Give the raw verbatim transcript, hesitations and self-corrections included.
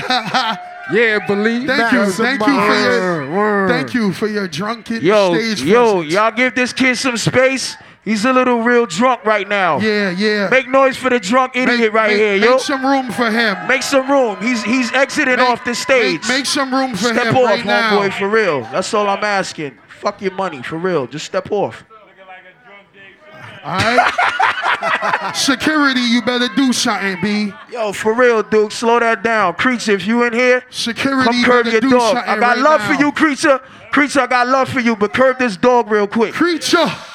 Yeah, believe. Thank you, thank you for your, thank you for your drunken yo, stage Yo, presence. y'all give this kid some space. He's a little real drunk right now. Yeah, yeah. Make noise for the drunk idiot make, right make, here, make yo. Make some room for him. Make some room. He's he's exiting make, off the stage. Make, make some room for step him off, right now. homeboy, for real. That's all I'm asking. Fuck your money, for real. Just step off. All right. Security, you better do something, B. Yo, for real, Duke, slow that down. Creature, if you in here, security, come curb your do dog. I got right love now. for you, Creature. Creature, I got love for you, but curb this dog real quick. Creature.